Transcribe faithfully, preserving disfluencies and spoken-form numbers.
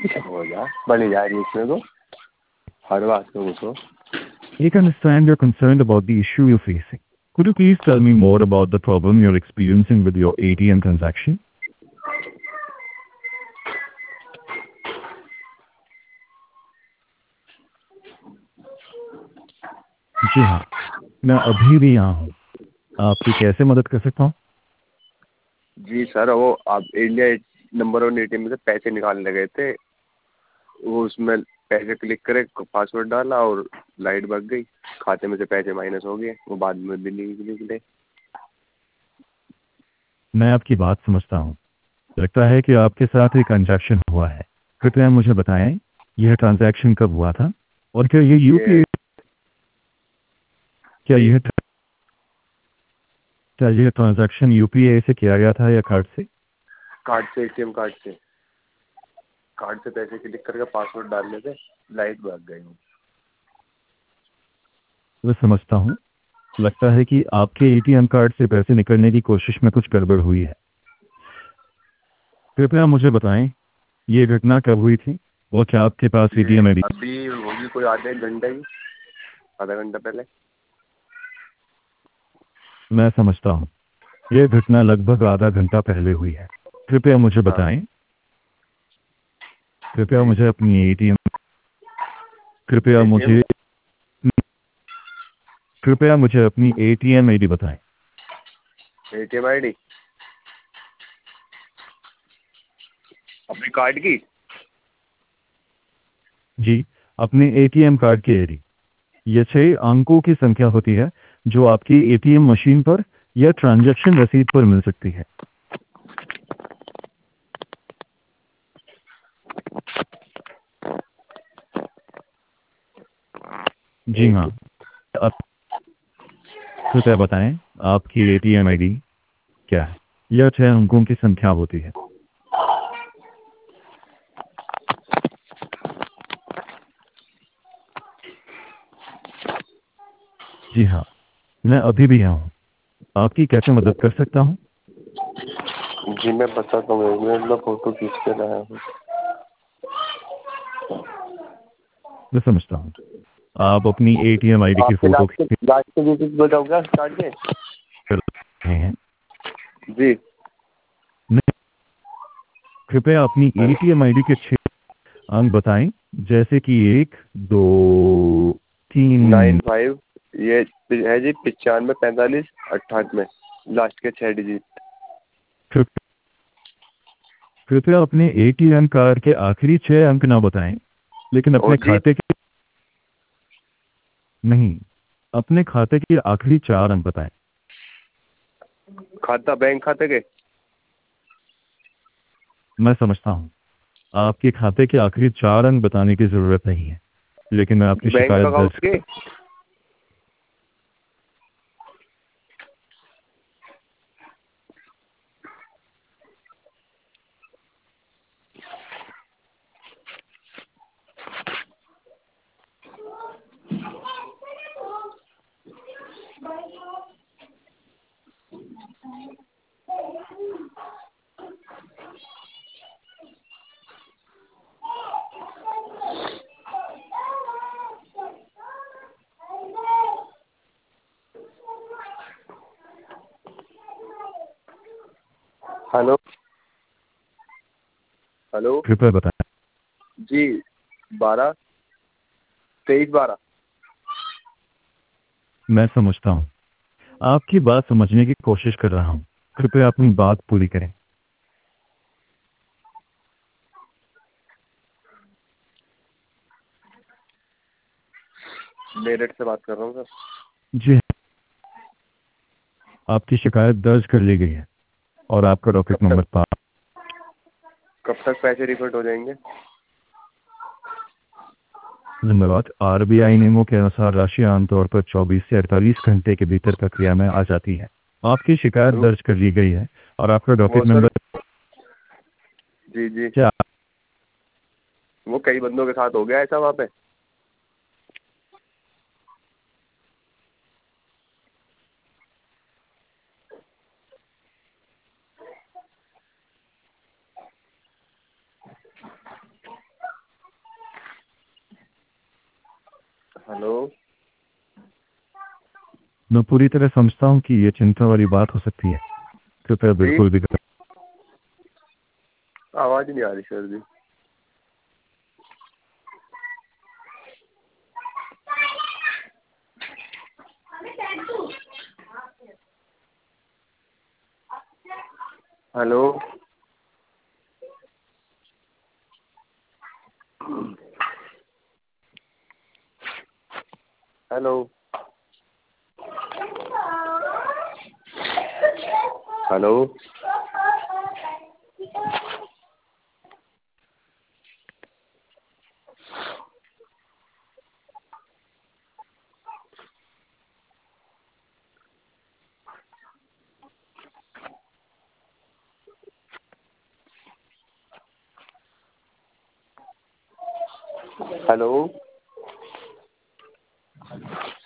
हो जा बनी जा रही है इसमें तो हर बात को तो। I can understand you're concerned about the issue you're facing. Could you please tell me more about the problem you're experiencing with your A T M transaction? जी हाँ, मैं अभी भी यहाँ हूँ। आपकी कैसे मदद कर सकता हूँ? जी सर, वो आप इंडिया नंबर वन एटीएम में से पैसे निकालने गए थे, वो उसमें पैसे क्लिक करे, पासवर्ड डाला और लाइट भग गई, खाते में से पैसे माइनस हो गए, वो बाद में बिल नहीं निकले। मैं आपकी बात समझता हूँ। लगता है कि आपके साथ एक ट्रांजैक्शन हुआ है। कृपया मुझे बताएं, यह ट्रांजैक्शन कब हुआ था और क्या ये यूपीआई क्या यह क्या यह ट्रांजैक्शन यूपीआई से किया गया था या कार्ड से? कार्ड से, एटीएम कार्ड से कार्ड से पैसे क्लिक करके पासवर्ड डालने से लाइट भाग गई। मैं समझता हूँ। लगता है कि आपके एटीएम कार्ड से पैसे निकलने की कोशिश में कुछ गड़बड़ हुई है। कृपया मुझे बताएं, ये घटना कब हुई थी और क्या आपके पास एटीएम आईडी? अभी होगी कोई आधे एक घंटे ही, आधा घंटा पहले। मैं समझता हूँ। यह घटना लगभग आधा घंटा पहले हुई है। कृपया मुझे हाँ। बताएं कृपया मुझे अपनी एटीएम कृपया मुझे कृपया मुझे अपनी एटीएम आईडी बताएं। एटीएम आईडी अपने कार्ड की? जी, अपने एटीएम कार्ड की आईडी। यह छह अंकों की संख्या होती है जो आपकी एटीएम मशीन पर या ट्रांजैक्शन रसीद पर मिल सकती है। जी हाँ, आप कृपया बताएं आपकी एटीएम आईडी क्या है। यह छह अंकों की संख्या होती है। जी हाँ, मैं अभी भी यहाँ हूँ। आपकी कैसे मदद कर सकता हूँ? जी मैं बताता हूँ, एक मिनट में फोटो खींच के लाया हूँ। मैं समझता हूँ। आप अपनी एटीएम आईडी की आपके फोटो लास्ट के लास्ट के डिजिट बताओगे कार्ड के? खींच रहे हैं। जी नहीं, कृपया अपनी एटीएम आईडी के छह अंक बताएं, जैसे कि एक दो तीन। नाइन फाइव ये है जी, पचानवे पैंतालीस अट्ठानवे, लास्ट के छह डिजिट। कृप- कृपया अपने एटीएम कार्ड के आखिरी छह अंक ना बताएं, लेकिन अपने और जी खाते के नहीं अपने खाते के आखिरी चार अंक बताएं। खाता, बैंक खाते के? मैं समझता हूँ। आपके खाते के आखिरी चार अंक बताने की जरूरत नहीं है, लेकिन मैं आपकी बैंक शिकायत अकाउंट दर्ज के? हेलो हेलो कृपया बताएं। जी, बारह तेईस बारह। मैं समझता हूँ। आपकी बात समझने की कोशिश कर रहा हूँ। कृपया अपनी बात पूरी करें। मेरठ से बात कर रहा हूँ सर। जी, आपकी शिकायत दर्ज कर ली गई है और आपका कब डॉकेट तक नंबर पाँच। कब तक पैसे रिफंड हो जाएंगे? धन्यवाद। आरबीआई नियमों के अनुसार राशि आमतौर पर चौबीस से अड़तालीस घंटे के भीतर प्रक्रिया में आ जाती है। आपकी शिकायत रुक दर्ज कर ली गई है और आपका वो डॉकेट सर, नंबर जी जी, क्या? वो कई बंदों के साथ हो गया ऐसा वहाँ पे। हेलो। मैं पूरी तरह समझता हूँ कि ये चिंता वाली बात हो सकती है, कृपया जी बिल्कुल भी कर... आवाज़ नहीं आ रही सर जी। हेलो। हेलो। हेलो। हेलो।